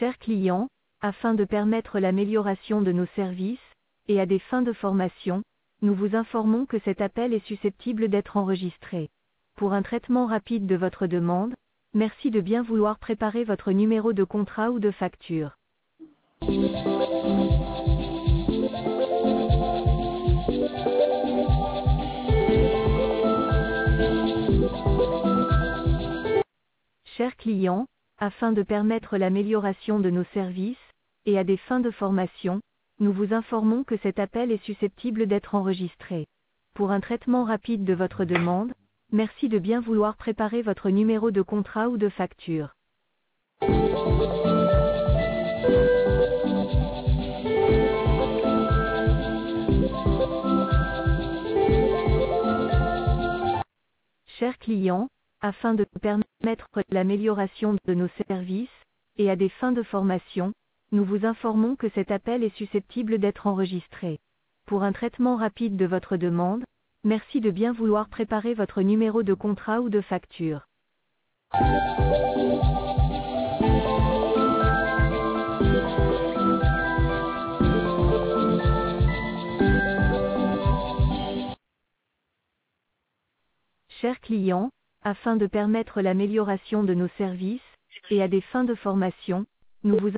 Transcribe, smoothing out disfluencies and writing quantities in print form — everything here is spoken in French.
Chers clients, afin de permettre l'amélioration de nos services, et à des fins de formation, nous vous informons que cet appel est susceptible d'être enregistré. Pour un traitement rapide de votre demande, merci de bien vouloir préparer votre numéro de contrat ou de facture. Chers clients, afin de permettre l'amélioration de nos services, et à des fins de formation, nous vous informons que cet appel est susceptible d'être enregistré. Pour un traitement rapide de votre demande, merci de bien vouloir préparer votre numéro de contrat ou de facture. Chers clients, afin de permettre l'amélioration de nos services, et à des fins de formation, nous vous informons que cet appel est susceptible d'être enregistré. Pour un traitement rapide de votre demande, merci de bien vouloir préparer votre numéro de contrat ou de facture. Chers clients, afin de permettre l'amélioration de nos services, et à des fins de formation, nous vous